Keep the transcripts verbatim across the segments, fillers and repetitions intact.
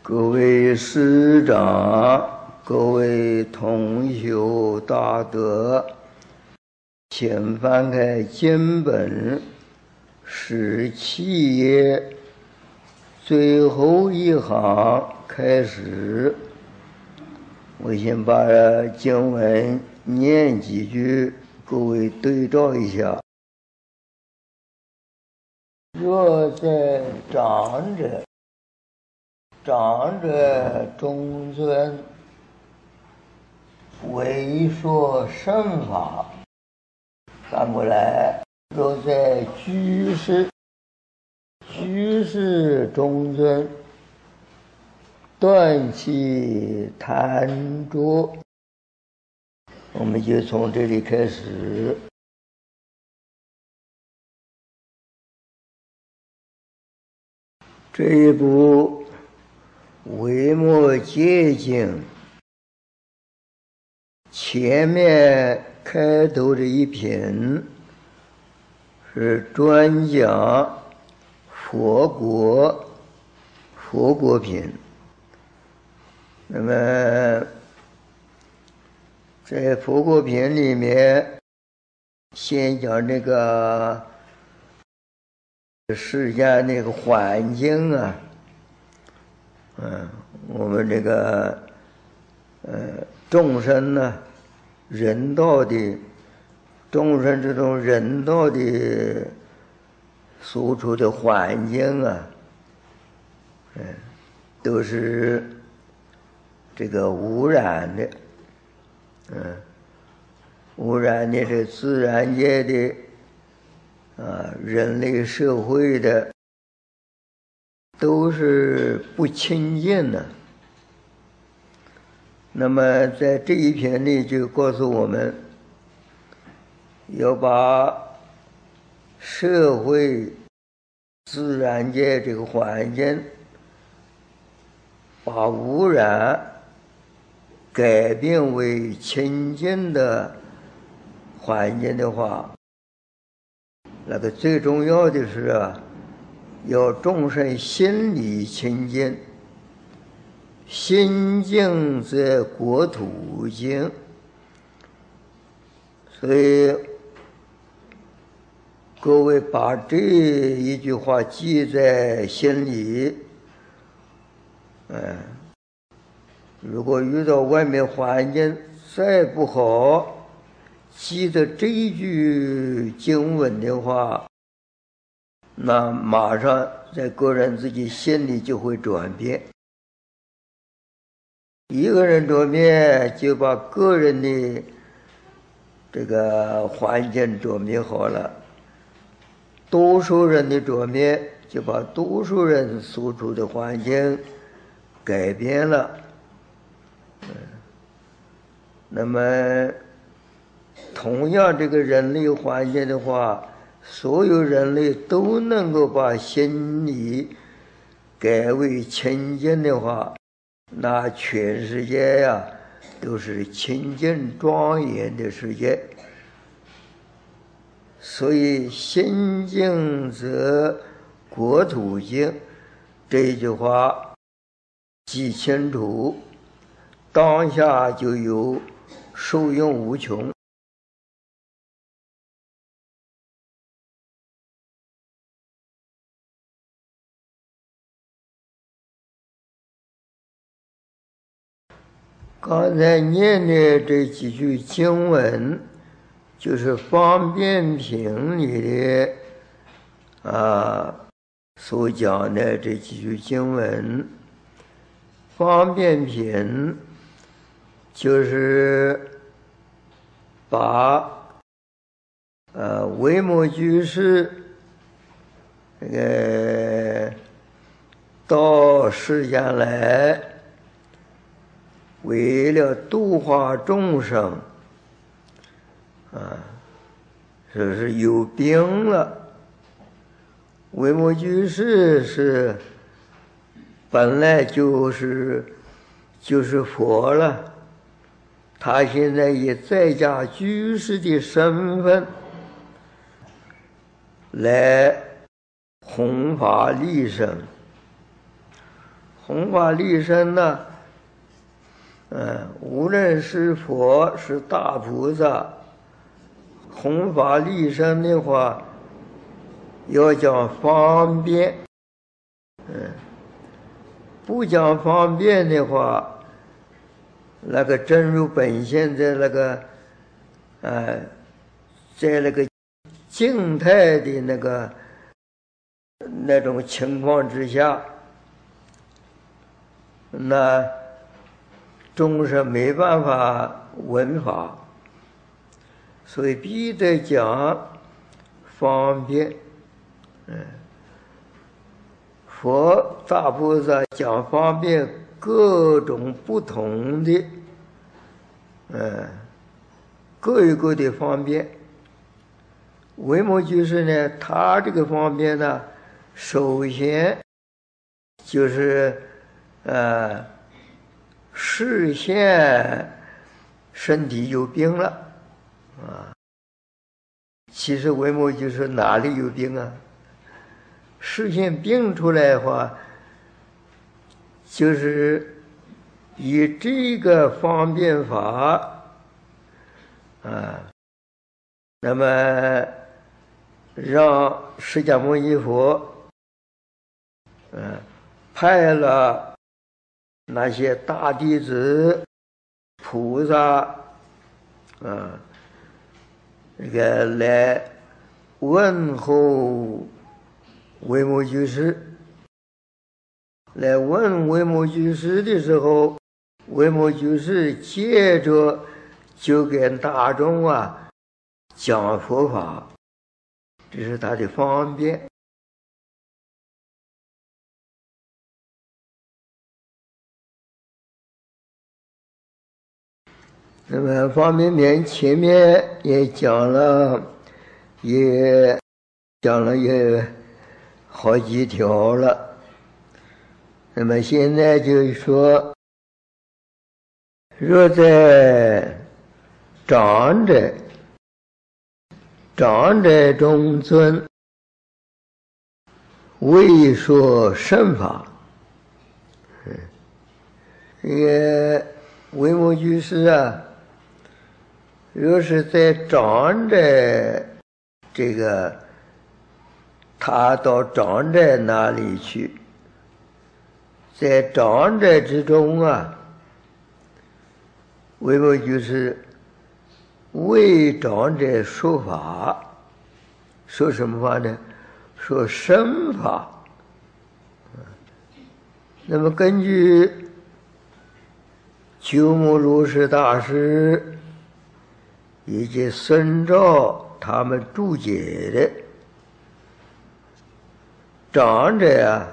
各位师长，各位同修大德，请翻开经本十七页最后一行开始。我先把经文念几句，各位对照一下。若在长者长者中尊，为说圣法。反过来，若在居士居士中尊，断其贪着。我们就从这里开始。这一部维摩诘经前面开头的一品是专讲佛国佛国品。那么在佛国品里面，先讲这个世间那个环境啊，嗯，我们这个呃众生呢，人道的众生这种人道的所处的环境啊，嗯，都是这个污染的，嗯，污染的是自然界的。啊，人类社会的都是不清净的。那么在这一篇里就告诉我们，要把社会自然界这个环境把污染改变为清净的环境的话，那个最重要的是啊，要众生心理清净，心净则国土净。所以各位把这一句话记在心里，嗯，如果遇到外面环境再不好，记得这一句经文的话，那马上在个人自己心里就会转变。一个人转变，就把个人的这个环境转变好了；多数人的转变，就把多数人所处的环境改变了。嗯，那么同样这个人类环境的话，所有人类都能够把心理改为清净的话，那全世界呀、啊、都是清净庄严的世界。所以心净则国土净，这一句话记清楚，当下就有受用无穷。刚才念的这几句经文，就是方便品里的啊所讲的这几句经文。方便品就是把呃维摩居士这个到世间来，为了度化众生啊，说是有病了。维摩居士是本来就是就是佛了，他现在以在家居士的身份来弘法利生。 弘法利生呢，嗯，无论是佛是大菩萨，弘法利生的话，要讲方便，嗯，不讲方便的话，那个真如本现在那个，呃，在那个静态的那个那种情况之下，那众生没办法闻法，所以必得讲方便。嗯，佛大菩萨讲方便各种不同的，嗯，各有各的方便。维摩居士呢，他这个方便呢，首先就是呃，视线身体有病了啊。其实维摩居士哪里有病啊？视线病出来的话，就是以这个方便法啊，那么让释迦牟尼佛嗯、啊、派了那些大弟子菩萨啊，这个来问候维摩居士，来问维摩居士的时候，维摩居士接着就跟大众啊讲佛法，这是他的方便。那么方便面前面也讲了，也讲了也好几条了。那么现在就是说，若在长者长者中尊，未说圣法。嗯，这个维摩居士啊，若是在长者这个，他到长者那里去，在长者之中啊，维摩居士为长者说法，说什么法呢？说圣法。那么根据鸠摩罗什大师以及孙照他们注解的，长者啊，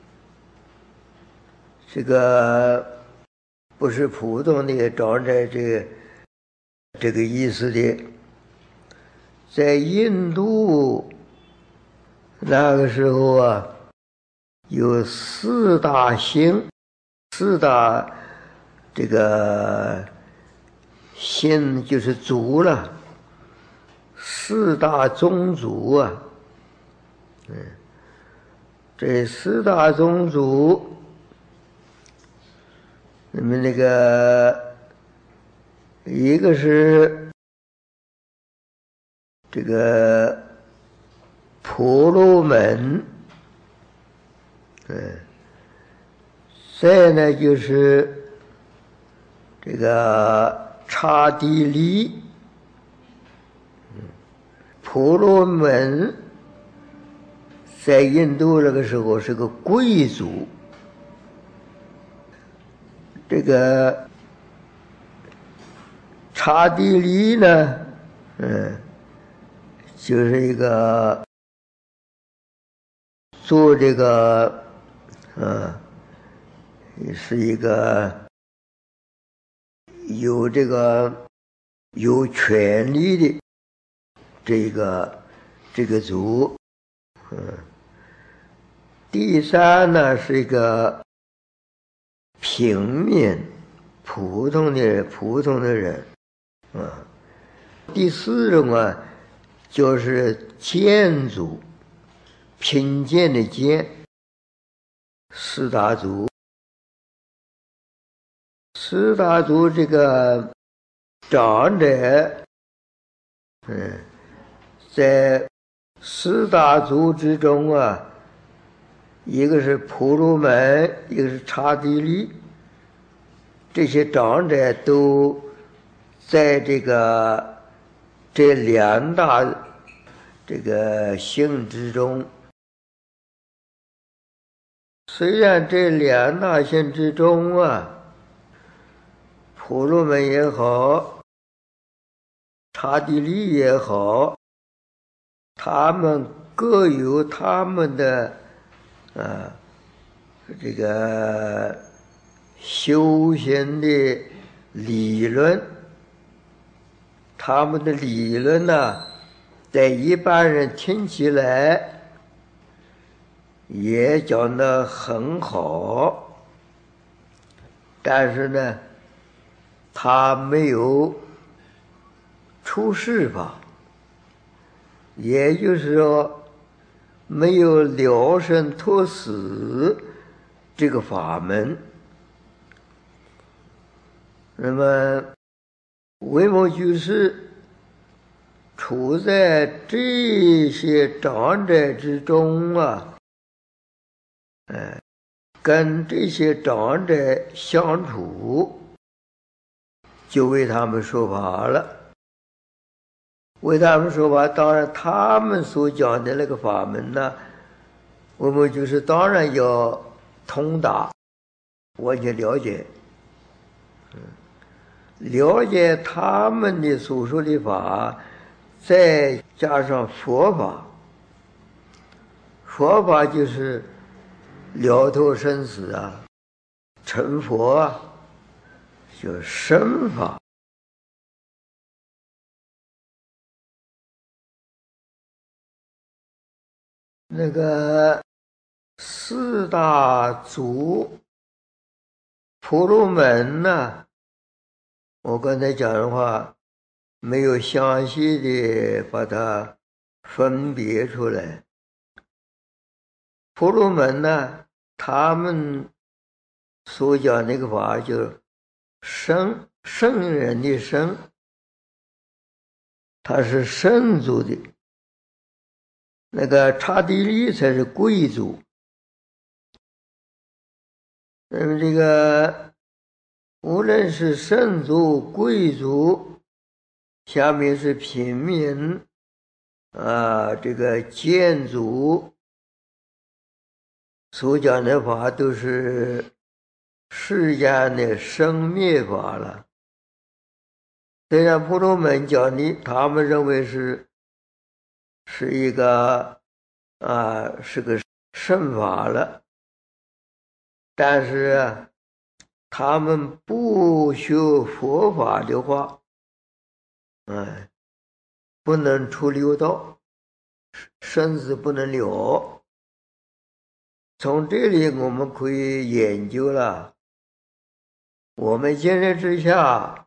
这个不是普通的长者这个这个意思的。在印度那个时候啊，有四大星，四大这个星就是族了，四大宗族啊，嗯，这四大宗族，那么那个一个是这个婆罗门，嗯，再呢就是这个刹帝利，嗯，婆罗门在印度那个时候是个贵族，这个刹帝利呢，嗯，就是一个做这个，嗯，也是一个有这个有权利的这个这个族，嗯。第三呢是一个平民普通的普通的人，啊。第四种啊就是贱族，贫贱的贱，四大族。 四大族这个长者，嗯，在四大族之中啊，一个是婆罗门，一个是刹帝利，这些长者都在这个这两大这个性之中。虽然这两大性之中啊，婆罗门也好，刹帝利也好，他们各有他们的啊这个修行的理论，他们的理论呢，在一般人听起来也讲得很好，但是呢，他没有出世法，也就是说，没有了生脱死这个法门。那么维摩居士处在这些长者之中啊，哎，跟这些长者相处，就为他们说法了。为他们说法，当然他们所讲的那个法门呢，我们就是当然要通达，完全了解，嗯，了解他们的所说的法，再加上佛法，佛法就是了脱生死啊，成佛啊，叫生法。那个四大族婆罗门呢，我刚才讲的话没有详细的把它分别出来。婆罗门呢，他们所讲那个法就圣圣人的圣，他是圣族的。那个刹帝利才是贵族。那么这个无论是圣族、贵族，下面是平民啊，这个贱族，所讲的法都是世间的生灭法了。虽然婆罗门讲的，他们认为是是一个啊，是个圣法了，但是啊，他们不学佛法的话，哎，不能出六道，生死不能了。从这里我们可以研究了，我们今日之下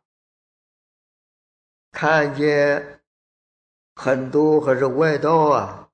看见很多还是外道啊，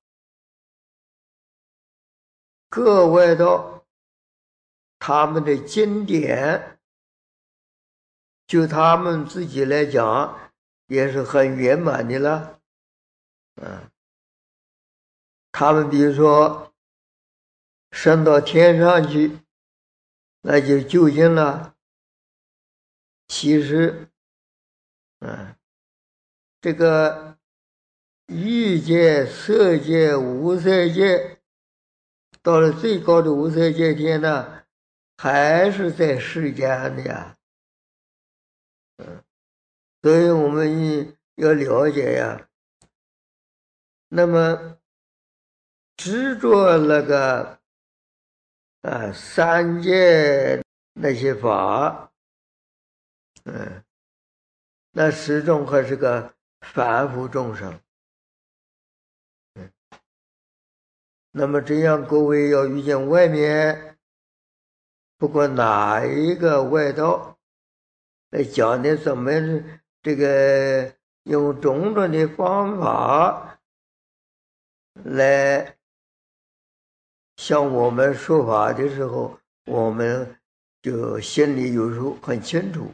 各外道他们的经典，就他们自己来讲也是很圆满的了。嗯，他们比如说升到天上去，那就究竟了。其实嗯，这个欲界、色界、无色界，到了最高的无色界天呢，还是在世间的呀。嗯，所以我们要了解呀。那么执着那个啊三界那些法，嗯，那始终还是个凡夫众生。嗯，那么这样各位要遇见外面不管哪一个外道来讲的怎么这个用种种的方法来向我们说法的时候，我们就心里有数，很清楚。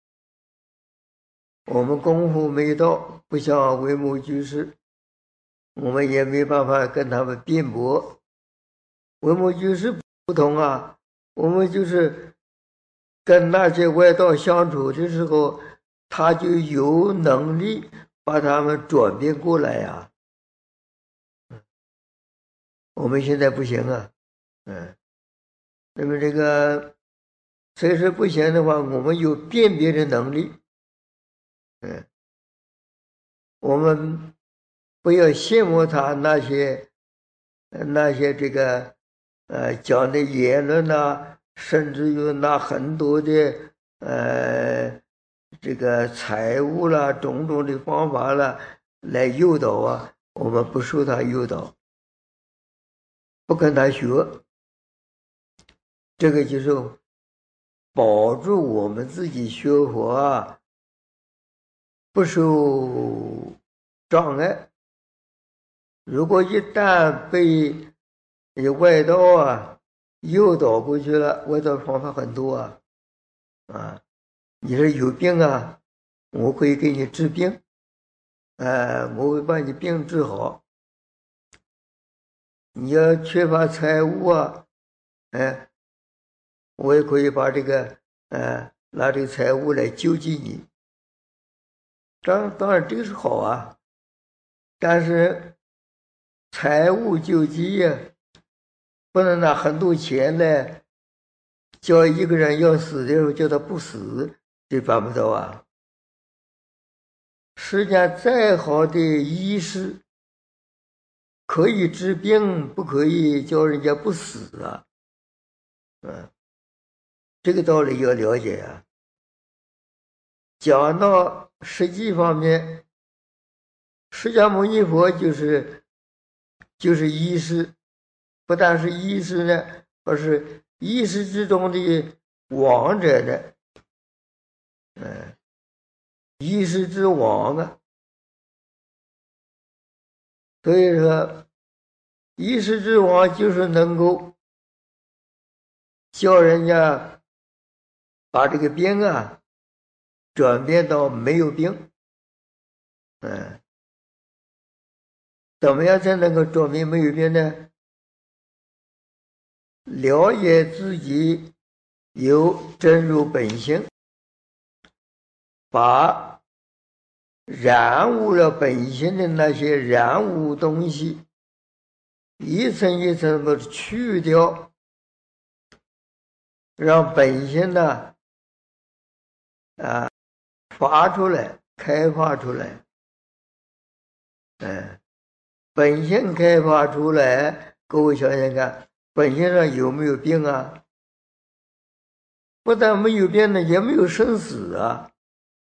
我们功夫没到，不像维摩居士，我们也没办法跟他们辩驳。维摩居士不同啊，我们就是跟那些外道相处的时候，他就有能力把他们转变过来呀、啊。我们现在不行啊，嗯，那么这个随时不行的话，我们有辨别的能力，嗯，我们不要羡慕他那些那些这个呃讲的言论呐，甚至于拿很多的呃这个财务啦、种种的方法啦来诱导啊，我们不受他诱导，不跟他学，这个就是保住我们自己学佛啊，不受障碍。如果一旦被外道啊诱导过去了，外道方法很多啊，啊，你说有病啊，我可以给你治病，呃，我会把你病治好。你要缺乏财物啊，哎，我也可以把这个呃拿这个财物来救济你。当当然这个是好啊，但是财物救济呀，不能拿很多钱来叫一个人要死的时候叫他不死，这办不到啊。世间再好的医师，可以治病，不可以叫人家不死啊。嗯，这个道理要了解啊。讲到实际方面，释迦牟尼佛就是就是医师，不但是医师呢，而是医师之中的王者呢。嗯，医师之王啊。所以说，医师之王就是能够叫人家把这个病啊转变到没有病。嗯，怎么样才能够转变没有病呢？了解自己有真如本性，把染污了本性的那些染污东西一层一层的去掉，让本性呢啊发出来，开发出来。嗯，本性开发出来，各位想想看，本性上有没有病啊？不但没有病呢，也没有生死啊。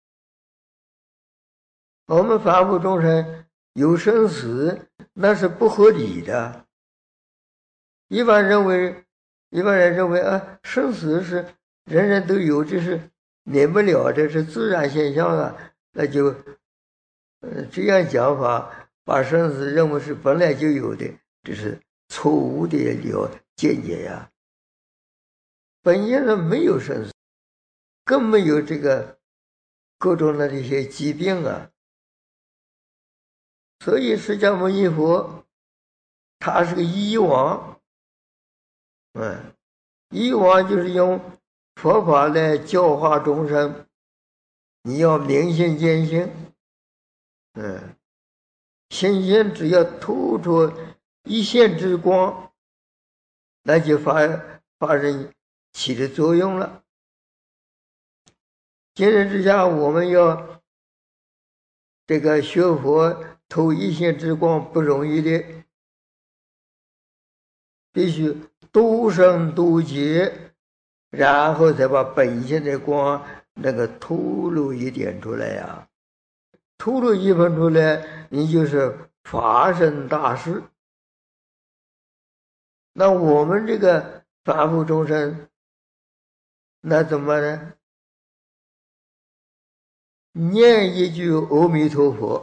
我们凡夫众生有生死，那是不合理的。一般认为，一般人认为啊，生死是人人都有，这是免不了，这是自然现象啊。那就，呃，这样讲法，把生死认为是本来就有的，这是错误的了见解呀。本性上没有生死，更没有这个各种的这些疾病啊。所以释迦牟尼佛他是个医王，嗯，医王就是用佛法来教化众生，你要明心见性，嗯，心性只要透出一线之光，那就发发生起的作用了。今日之下，我们要这个学佛透一线之光不容易的，必须度生度劫，然后再把本性的光那个透露一点出来呀、啊，透露一分出来，你就是发生大事。那我们这个凡夫众生，那怎么呢？念一句阿弥陀佛，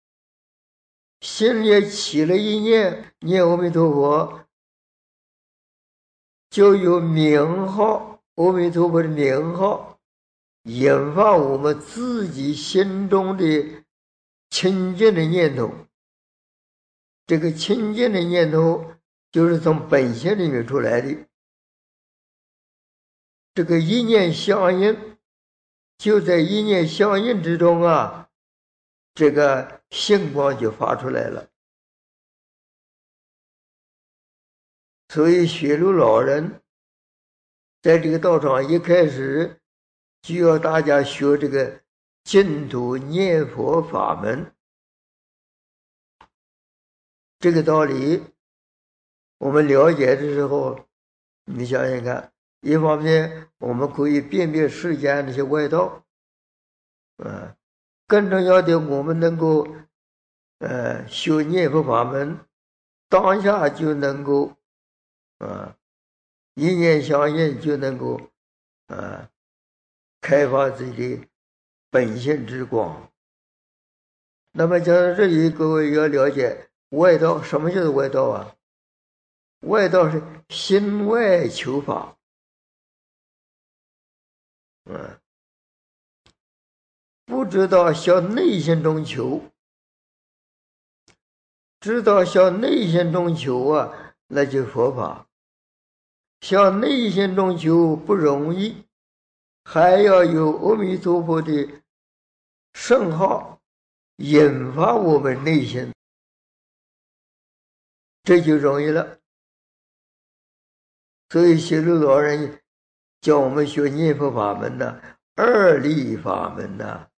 心里起了一念，念阿弥陀佛，就有名号阿弥陀佛的名号，引发我们自己心中的清净的念头。这个清净的念头就是从本性里面出来的。这个一念相应，就在一念相应之中啊，这个性光就发出来了。所以雪路老人在这个道场一开始就要大家学这个净土念佛法门。这个道理我们了解的时候，你想想看，一方面我们可以辨别世间那些外道，啊，更重要的我们能够呃修念佛法门，当下就能够啊一念相应，就能够啊开发自己的本性之光。那么讲到这里，各位要了解外道，什么叫做外道啊？外道是心外求法，嗯，不知道向内心中求，知道向内心中求啊，那就佛法。向内心中求不容易，还要有阿弥陀佛的圣号引发我们内心，这就容易了。所以写路老人教我们学念佛法门呢，二力法门呢，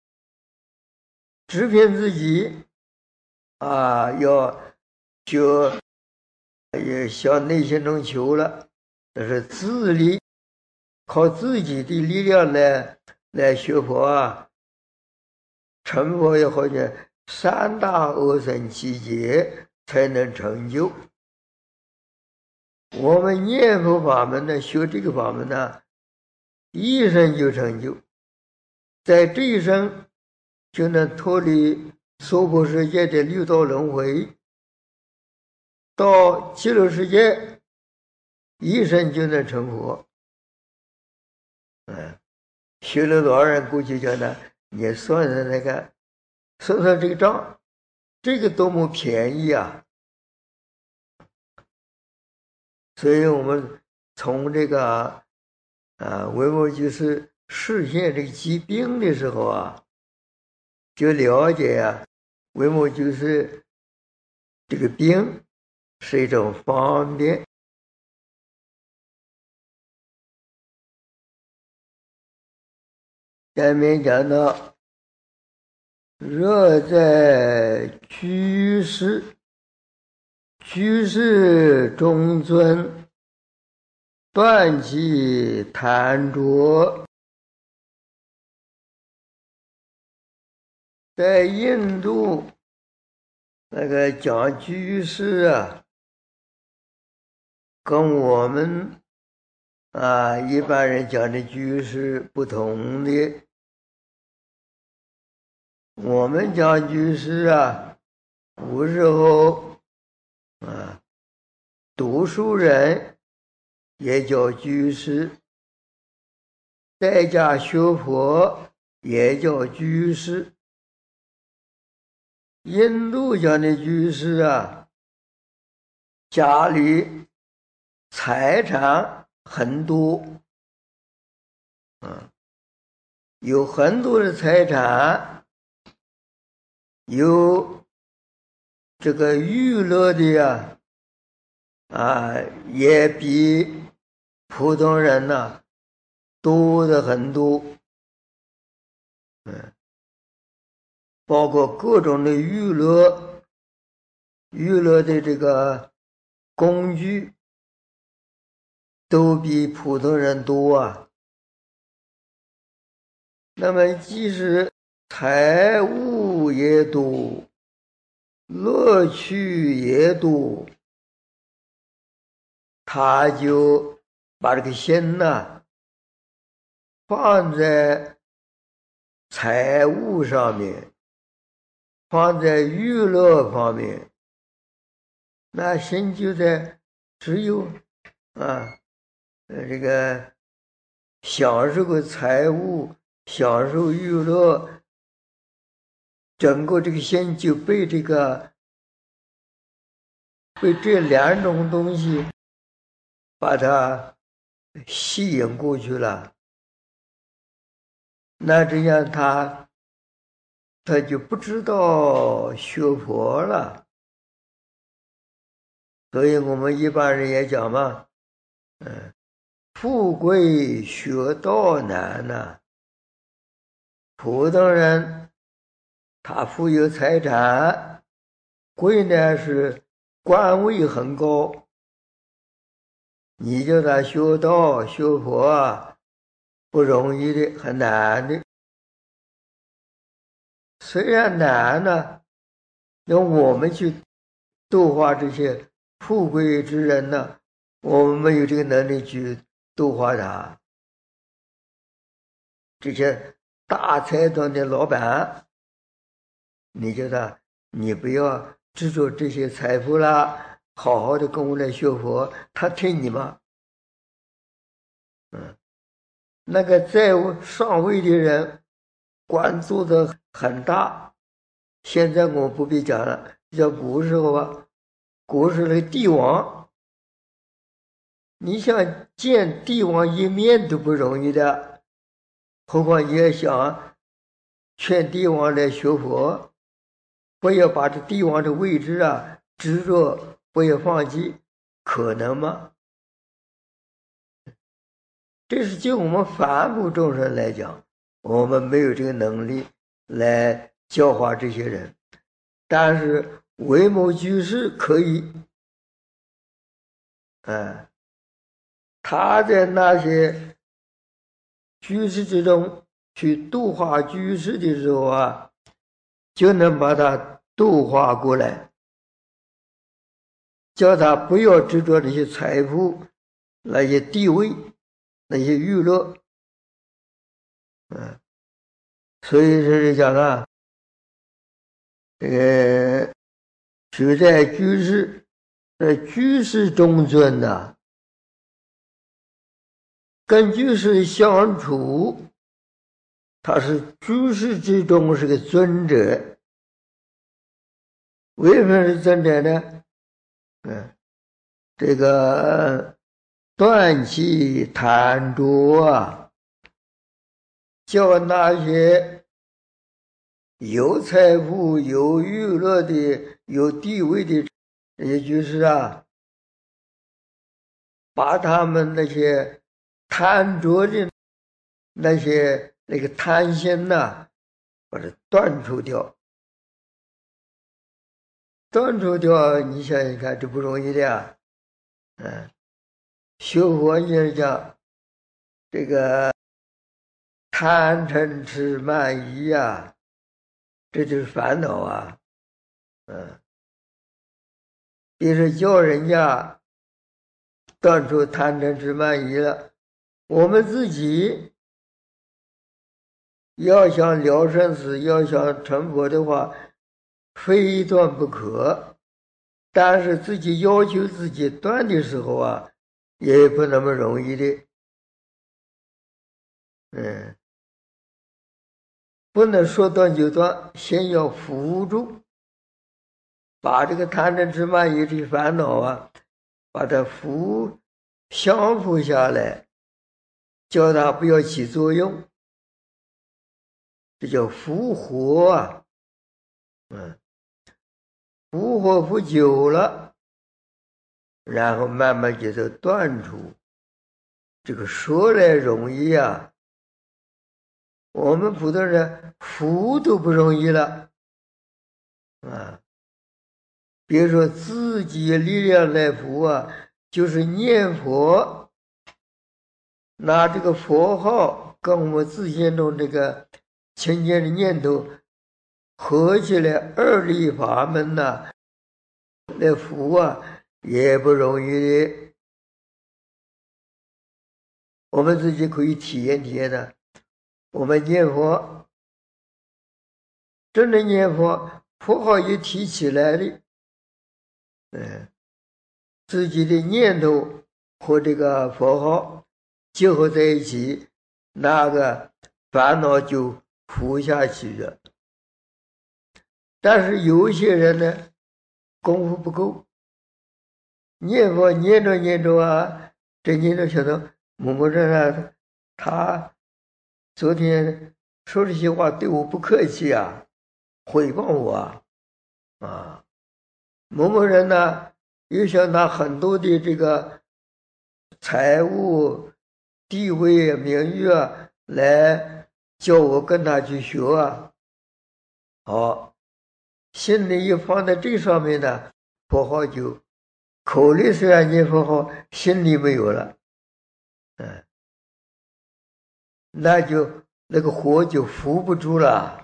直骗自己啊，要学也向内心中求了，这是自力，靠自己的力量来来学佛啊，成佛也好像三大阿僧祇劫才能成就。我们念佛法门呢，学这个法门呢，一生就成就，在这一生就能脱离娑婆世界的六道轮回，到极乐世界一生就能成佛。嗯，学了多少人过去讲呢，你算算那个，算算这个账，这个多么便宜啊！所以我们从这个啊维摩居士示现这个疾病的时候啊，就了解啊维摩居士这个病是一种方便。下面讲到若在居士，居士中尊，断其贪着。在印度那个讲居士啊，跟我们啊一般人讲的居士不同的。我们讲居士啊，古时候啊，读书人也叫居士，在家学佛也叫居士。印度讲的居士啊，家里财产很多，嗯，有很多的财产，有这个娱乐的呀，啊，也比普通人呢、啊、多的很多，嗯，包括各种的娱乐，娱乐的这个工具都比普通人多啊。那么即使财物也多，乐趣也多，他就把这个心呢、啊、放在财物上面，放在娱乐方面，那心就在只有啊呃这个享受个财物，享受娱乐，整个这个心就被这个被这两种东西把它吸引过去了。那这样他他就不知道学佛了。所以我们一般人也讲嘛，嗯，富贵学道难呐、啊。普通人他富有财产，贵呢是官位很高，你叫他学道学佛啊，不容易的，很难的。虽然难呢，用我们去度化这些富贵之人呢，我们没有这个能力去度化他。这些大财团的老板，你叫他，你不要执着这些财富啦，好好的跟我来学佛，他听你吗？嗯，那个在上位的人，官做的很大。现在我不必讲了，叫古时候吧，古时候的帝王，你想见帝王一面都不容易的，何况你也想劝帝王来学佛，不要把这帝王的位置啊执着，不要放弃，可能吗？这是就我们凡夫众生来讲，我们没有这个能力来教化这些人，但是维摩居士可以，嗯，他在那些居士之中去度化居士的时候啊，就能把他度化过来，叫他不要执着这些财富、那些地位、那些娱乐，嗯，所以是讲啊，这个取在居士，呃，居士中尊呐、啊，跟居士相处，他是居士之中是个尊者。为什么是尊者呢？嗯，这个断其贪着啊，叫那些有财富、有娱乐的、有地位的这些居士啊，把他们那些贪着的那些那个贪心呐、啊，把它断除掉。断除掉，你想想看，这不容易的呀。嗯，学佛就是讲这个贪嗔痴慢疑啊，这就是烦恼啊。嗯，也是叫人家断除贪嗔痴慢疑了，我们自己要想了生死，要想成佛的话，非断不可。但是自己要求自己断的时候啊，也不那么容易的。嗯，不能说断就断，先要扶住，把这个贪嗔痴慢疑这些烦恼啊，把它扶降服下来，叫它不要起作用，这叫伏火啊。嗯，伏火伏久了，然后慢慢给它断除。这个说来容易啊，我们普通人扶都不容易了啊。比如说自己力量来扶啊，就是念佛，拿这个佛号跟我们自心中这个清净的念头合起来，二力法门呐、啊，来扶啊，也不容易的。我们自己可以体验体验的。我们念佛，真的念佛，佛号一提起来的，嗯，自己的念头和这个佛号结合在一起， 那个烦恼就浮下去了。但是有些人呢，功夫不够，念佛念着念着啊，这念着想到某某人啊，他昨天说这些话对我不客气啊，诽谤我啊，啊，某某人呢又想拿很多的这个财物、地位、名誉啊，来叫我跟他去学啊。好，心里一放在这上面呢，佛号就口里虽然念佛号，心里没有了，嗯，那就那个火就扶不住了。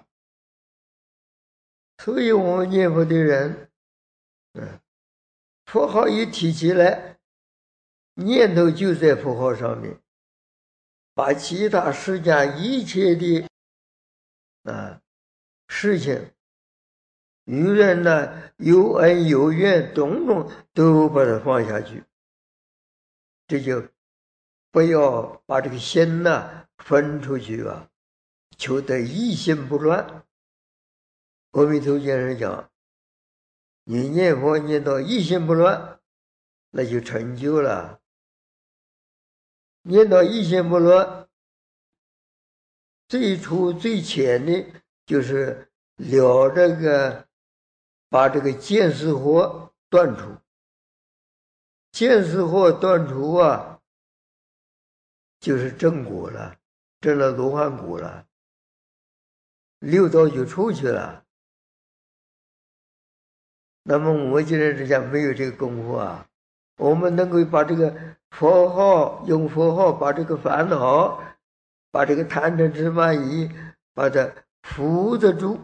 所以我们念佛的人，嗯，佛号一提起来，念头就在佛号上面，把其他世间一切的啊事情，与人呢有恩有怨，种种都把它放下去。这就不要把这个心呢分出去啊，求得一心不乱。阿弥陀先生讲，你念佛念到一心不乱，那就成就了。念到一心不乱，最初最浅的就是了这个，把这个见思惑断除。见思惑断除啊，就是正果了，证了罗汉果了，六道就出去了。那么我们今天之下没有这个功夫啊，我们能够把这个佛号，用佛号把这个烦恼，把这个贪嗔痴慢疑，把它扶得住，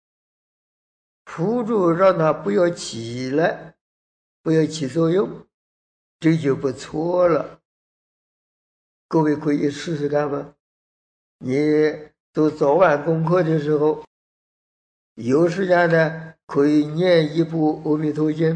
扶住，让它不要起来，不要起作用，这就不错了。各位可以试试看吧。你做早晚功课的时候，有时间呢，可以念一部《阿弥陀经》。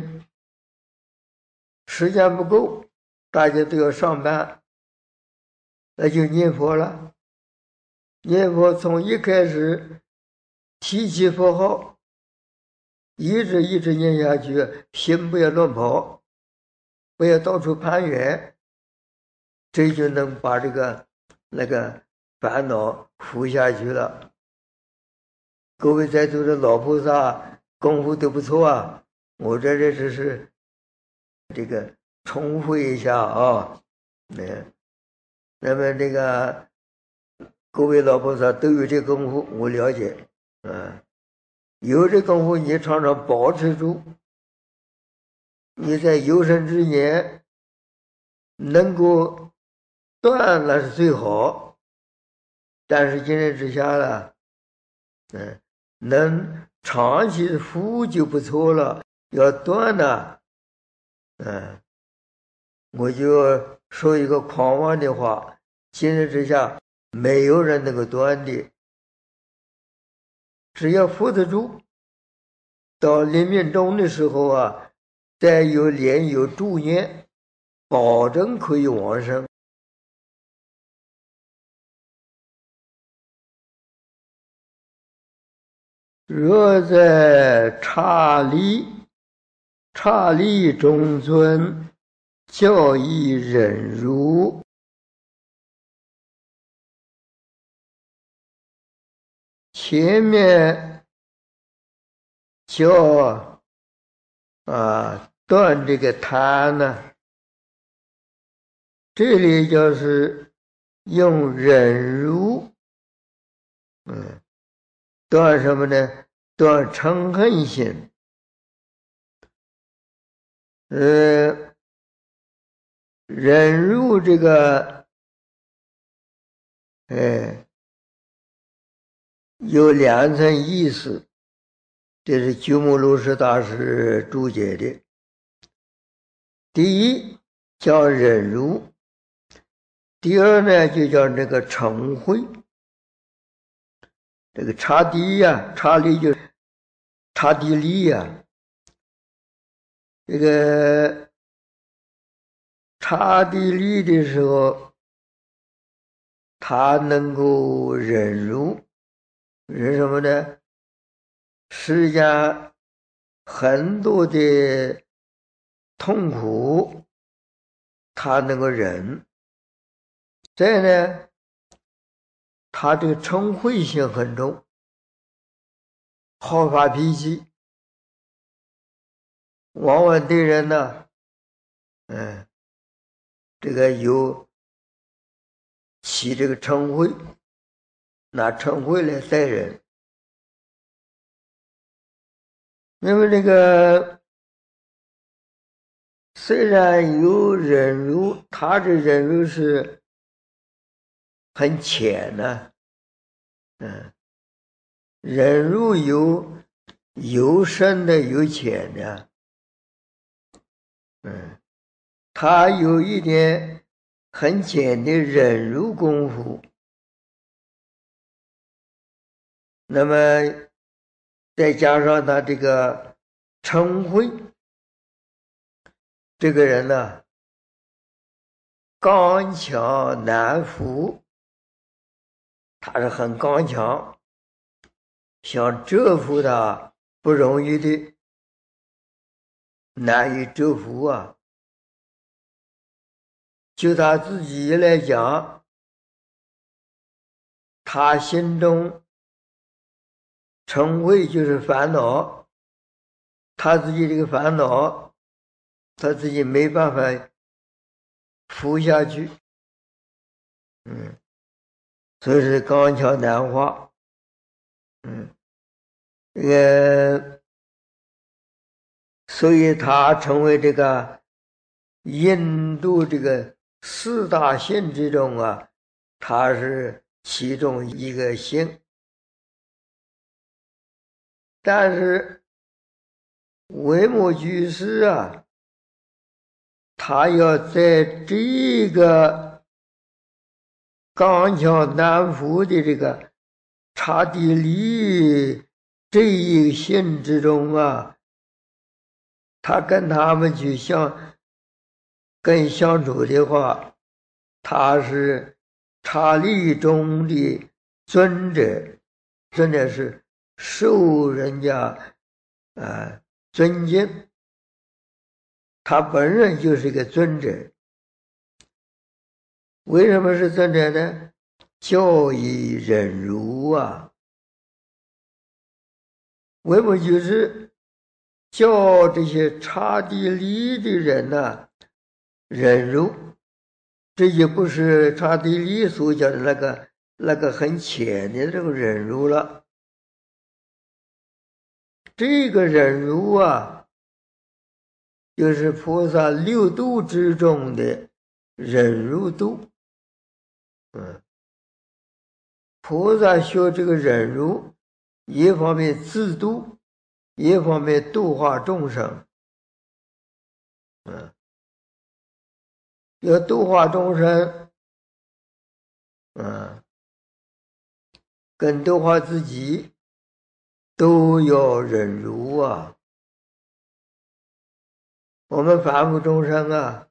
时间不够，大家都要上班，那就念佛了。念佛从一开始提起佛号，一直一直念下去，心不要乱跑，不要到处攀缘，这就能把这个那个烦恼扶下去了。各位在座的老菩萨功夫都不错啊，我在这只是这个重复一下啊。嗯，那么这个各位老菩萨都有这功夫，我了解。嗯，有这功夫你常常保持住，你在有生之年能够断那是最好，但是今日之下了，嗯，能长期扶就不错了，要断呢，嗯，我就说一个狂妄的话，今日之下没有人能够断的，只要扶得住，到临命终的时候啊，再有连有助念，保证可以往生。若在刹利，刹利中尊，教义忍辱。前面叫啊断这个贪呢，这里就是用忍辱，嗯，断什么呢？断嗔恨心。呃，忍辱这个，哎，有两层意思，这是鸠摩罗什大师注解的。第一叫忍辱，第二呢就叫这个嗔恚。这个刹帝呀，刹利就是刹帝利呀。这个刹帝利的时候， 他能够忍辱，忍什么呢？世间很多的痛苦，他能够忍。再呢，他这个嗔恚心很重，好发脾气，往往对人呢，嗯，这个有起这个嗔恚，拿嗔恚来待人。那么这个虽然有忍辱，他的忍辱是很浅的，嗯，忍辱有有深的，有浅的，嗯，他有一点很浅的忍辱功夫，那么再加上他这个嗔恚，这个人呢，刚强难服，他是很刚强，想折服他不容易的，难以折服啊。就他自己来讲，他心中嗔恚就是烦恼，他自己这个烦恼，他自己没办法服下去，嗯，所以是刚强难化，嗯，这个，所以他成为这个印度这个四大姓之中啊，他是其中一个姓。但是维摩居士啊，他要在这个刚强难服的这个刹帝利这一姓之中啊，他跟他们去相跟相处的话，他是刹利中的尊者，真的是受人家呃尊敬，他本人就是一个尊者。为什么是尊者呢？教以忍辱啊，维摩居士教这些刹帝利的人呢、啊、忍辱，这就不是刹帝利所讲的那个那个很浅的这个忍辱了。这个忍辱啊，就是菩萨六度之中的忍辱度。嗯，菩萨学这个忍辱，一方面自度，一方面度化众生。嗯，要度化众生，嗯，跟度化自己都要忍辱啊。我们凡夫众生啊，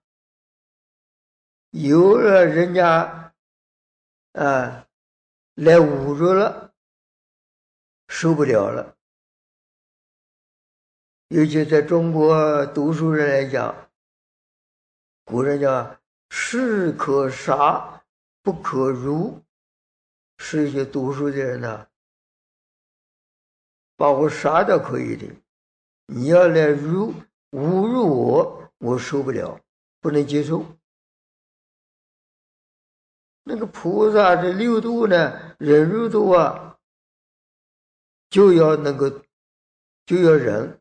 有了人家啊来侮辱了，受不了了。尤其在中国读书人来讲，古人讲士可杀不可辱，是一些读书的人呢、啊，把我杀掉可以的，你要来辱侮辱我，我受不了，不能接受。那个菩萨这六度呢，忍辱度啊，就要能够就要忍。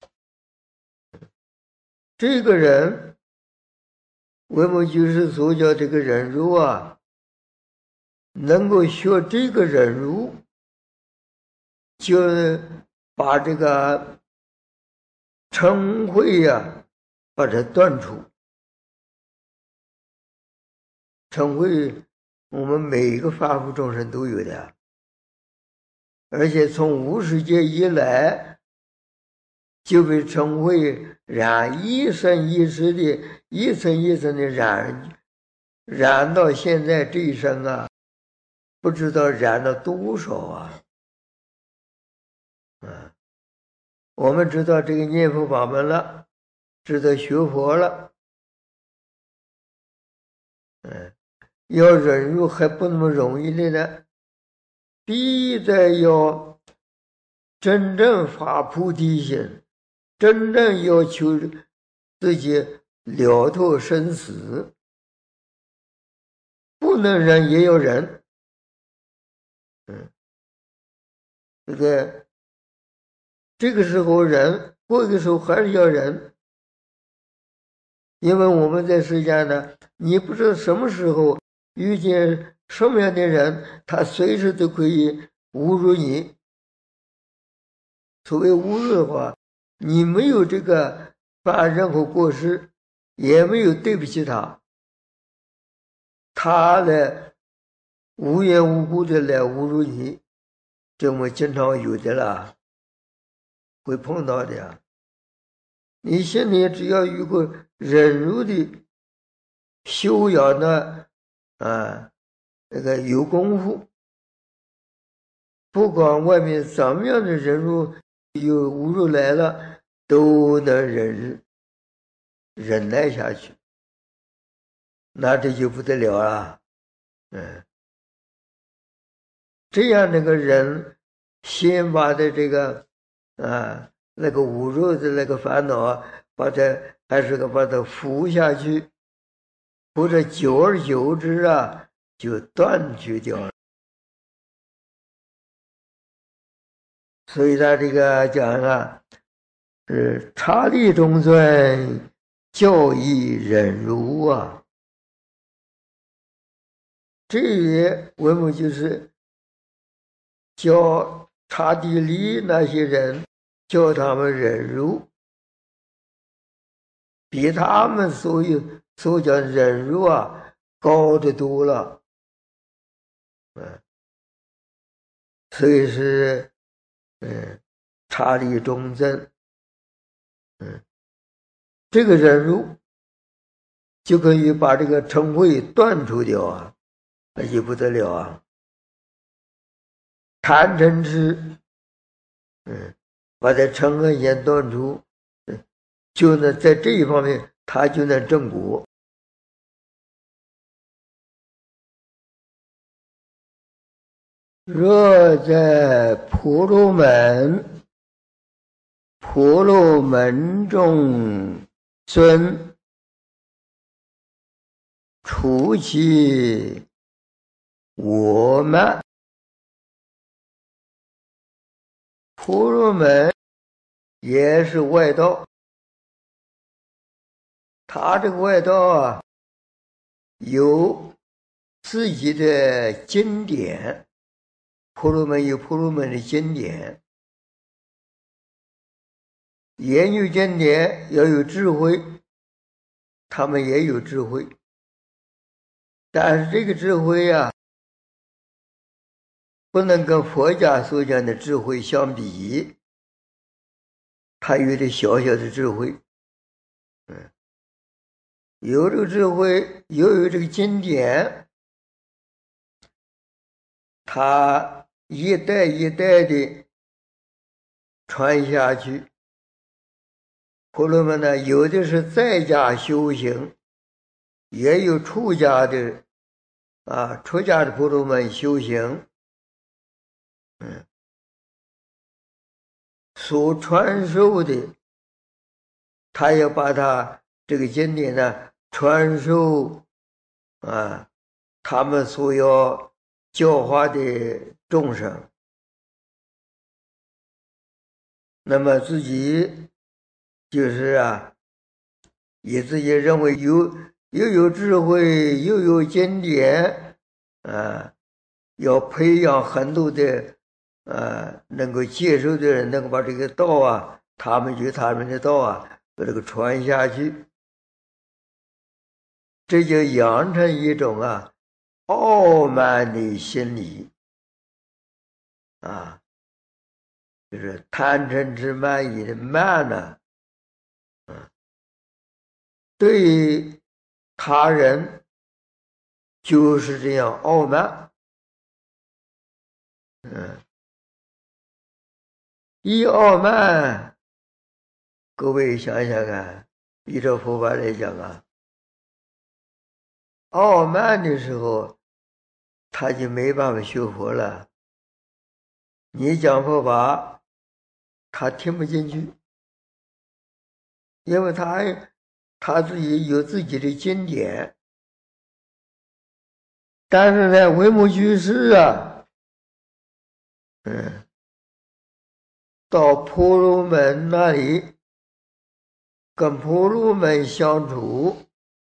这个人维摩居士所教这个忍辱啊，能够学这个忍辱，就把这个嗔恚呀，把它断除。嗔恚我们每一个凡夫众生都有的，而且从无始劫以来就被嗔恚染一生一世的一层一层的染染到现在这一生啊， 不知道染了多少啊！啊，我们知道这个念佛法门了，知道学佛了，嗯，要忍辱还不那么容易的呢，必得要真正发菩提心，真正要求自己了脱生死，不能忍也要忍。嗯，这个这个时候忍，过个时候还是要忍，因为我们在世间呢，你不知道什么时候遇见什么样的人，他随时都可以侮辱你。所谓侮辱的话，你没有这个犯任何过失，也没有对不起他，他来无缘无故的来侮辱你，这我们经常有的啦，会碰到的呀。你心里只要有个忍辱的修养的啊，那个有功夫，不管外面怎么样的忍辱，有侮辱来了，都能忍忍耐下去，那这就不得了了。嗯，这样那个人先把的这个啊那个侮辱的那个烦恼，把它还是个把它服下去，或者久而久之啊，就断绝掉了。所以他这个讲啊，是察理中尊，教义忍辱啊。这些文目就是教刹帝利那些人，教他们忍辱，比他们所有所讲忍辱啊高得多了。嗯，所以是嗯察理中尊。嗯，这个忍辱就可以把这个嗔恚断除掉啊，那就不得了啊。贪嗔痴，嗯，把这嗔恨先断除，嗯，就能在这一方面，他就能正果。若在婆罗门，婆罗门中尊，除其我慢。婆罗门也是外道，他这个外道啊，有自己的经典，婆罗门有婆罗门的经典，研究经典要有智慧，他们也有智慧，但是这个智慧啊，不能跟佛家所讲的智慧相比，他有点小小的智慧，嗯，有这个智慧，又有这个经典，他一代一代的传下去。婆罗门呢，有的是在家修行，也有出家的啊，出家的婆罗门修行，嗯，所传授的，他要把他这个经典呢传授啊，他们所要教化的众生，那么自己就是啊，以自己认为有又有智慧又有经典啊，要培养很多的呃能够接受的人，能够把这个道啊，他们就他们的道啊，把这个传下去，这就养成一种啊傲慢的心理啊，就是贪嗔痴慢疑的慢呢，啊，对他人就是这样傲慢， 嗯，一傲慢，各位想想看，依照佛法来讲啊，傲慢的时候，他就没办法学佛了。你讲佛法，他听不进去，因为他他自己有自己的经典。但是呢，维摩居士啊，嗯，到婆罗门那里，跟婆罗门相处，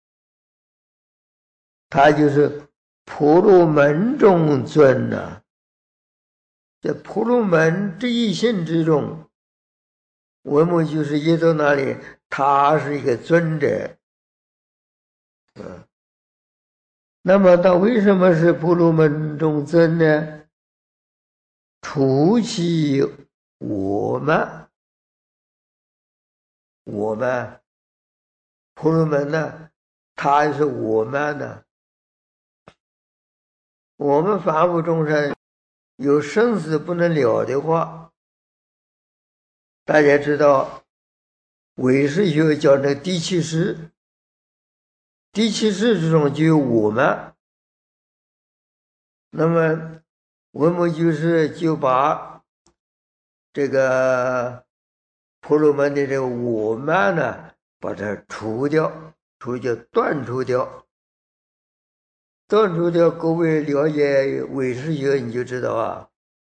他就是婆罗门中尊呐、啊。在婆罗门这一性之中，维摩居士一到那里，他是一个尊者。嗯，那么他为什么是婆罗门中尊呢？除其我慢，我慢，婆罗门呢，他是我慢的。我们凡夫众生有生死不能了的话，大家知道唯识学叫那第七识，第七识之中就有我慢。那么维摩居士就把这个婆罗门的这个我慢呢，把它除掉，除掉，断除掉。断除掉，各位了解唯识学你就知道啊，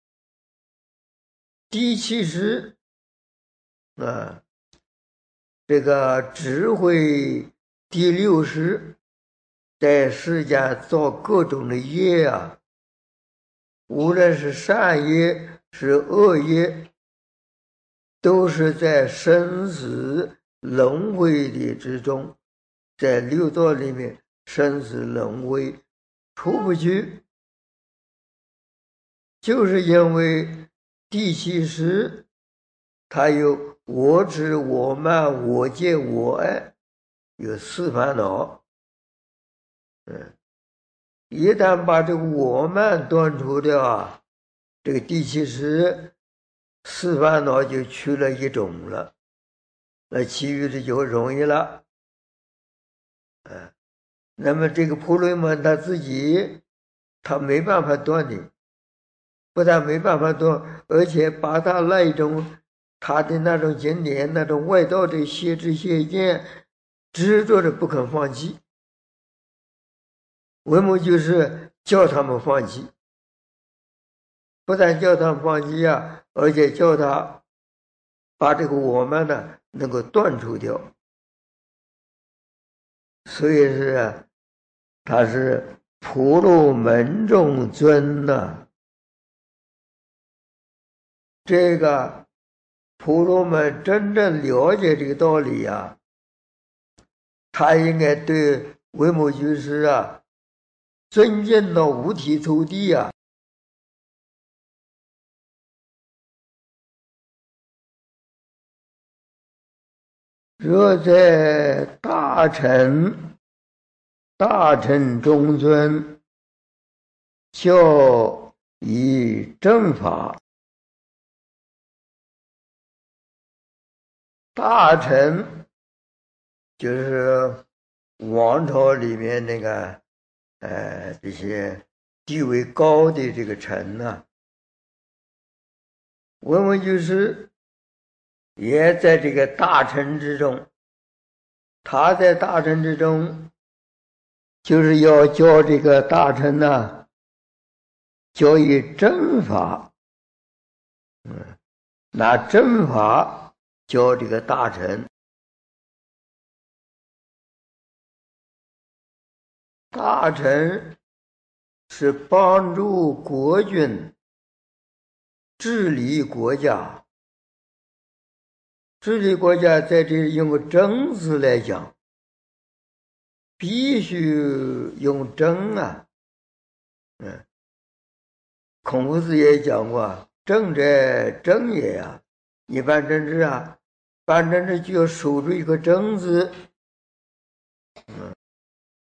第七识啊，这个智慧第六识，在世间造各种的业啊，无论是善业是恶业，都是在生死轮回的之中，在六道里面生死轮回出不去，就是因为第七识它有我执我慢我见我爱，有四烦恼。嗯，一旦把这个我慢断除掉啊，这个第七识四烦恼就去了一种了，那其余的就容易了。嗯，那么这个婆罗门他自己他没办法断的，不但没办法断，而且把他那一种他的那种经典那种外道的邪知邪见执着的不肯放弃。维摩就是叫他们放弃，不但叫他们放弃啊，而且叫他把这个我们呢能够断除掉。所以是他是婆罗门中尊呐、啊。这个婆罗门真正了解这个道理啊，他应该对维摩居士啊尊敬到五体投地啊。若在大乘大乘中尊，教以正法。大臣就是王朝里面那个呃这些地位高的这个臣呐、啊，维摩居士也在这个大臣之中，他在大臣之中就是要教这个大臣呐、啊，教以正法，嗯，拿正法教这个大臣。大臣是帮助国君治理国家，治理国家在这里用个正字来讲，必须用正啊。嗯，孔夫子也讲过，正者正也啊。你办政治啊，办政治就要守住一个正字。嗯，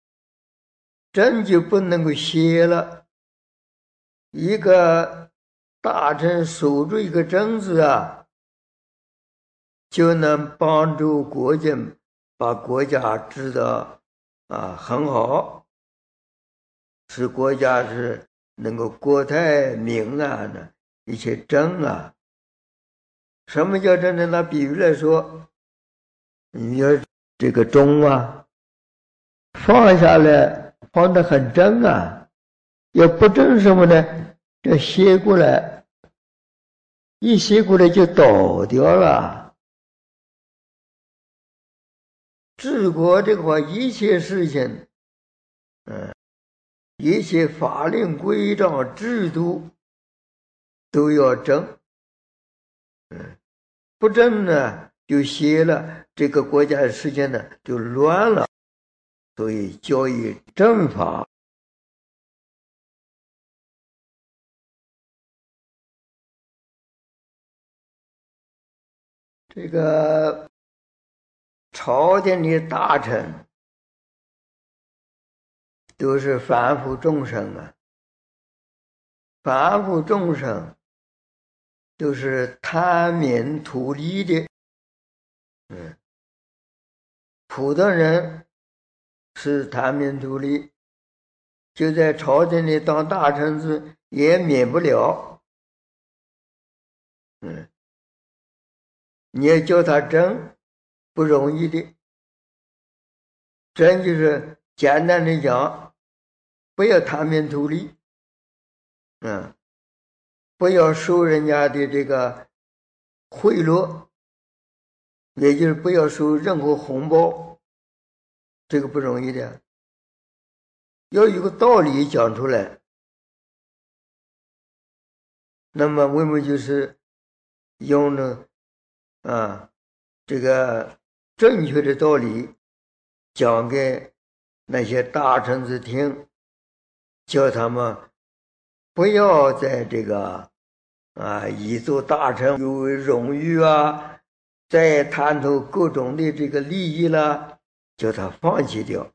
正就不能够歇了。一个大臣守住一个正字啊，就能帮助国家把国家治得啊很好，使国家是能够国泰民安的，一切正啊。什么叫正呢？拿比喻来说，你要这个钟啊，放下来放得很正啊，要不正什么呢？要斜过来，一斜过来就倒掉了。治国这个话，一切事情，嗯，一切法令规章制度都要正，嗯，不正呢就邪了，这个国家的事情呢就乱了。所以教育正法。这个朝廷的大臣都是凡夫众生啊，凡夫众生都是贪名图利的，嗯，普通人是贪名图利，就在朝廷里当大臣子也免不了，嗯，你要叫他正不容易的，正就是简单的讲，不要贪名图利，嗯，不要收人家的这个贿赂，也就是不要收任何红包，这个不容易的，要有个道理讲出来。那么为什么就是用呢啊这个正确的道理讲给那些大臣子听，叫他们不要在这个啊以做大臣有为荣誉啊，再贪图各种的这个利益啦，叫他放弃掉。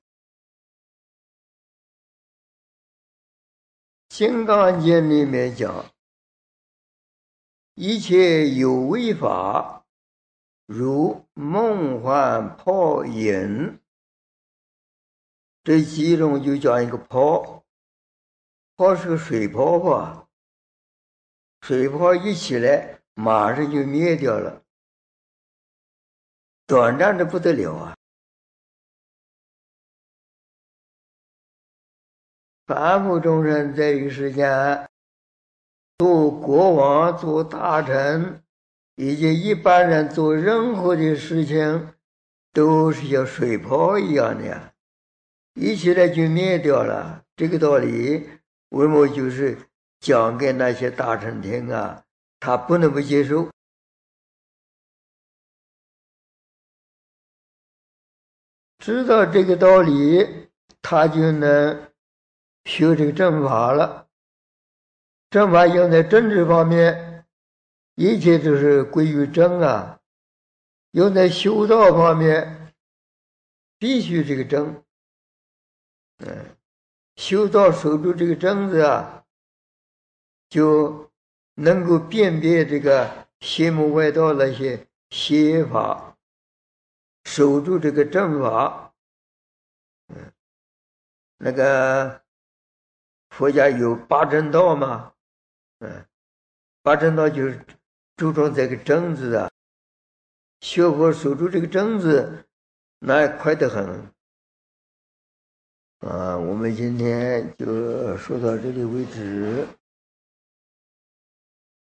金刚经里面讲，一切有为法，如梦幻泡影。这其中就讲一个泡，泡是个水泡吧，水泡一起来马上就灭掉了，短暂的不得了啊。凡夫众生在这个世间做国王做大臣以及一般人做任何的事情都是像水泡一样的呀，一起来就灭掉了。这个道理为什么就是讲给那些大臣听啊，他不能不接受。知道这个道理，他就能学这个正法了。正法用在政治方面，一切都是归于正啊。用在修道方面，必须这个正。嗯，修道守住这个正字啊，就能够辨别这个邪魔外道那些邪法，守住这个正法。嗯，那个佛家有八正道嘛，嗯，八正道就是注重这个正字啊，学佛守住这个正字，那快得很啊。我们今天就说到这里为止。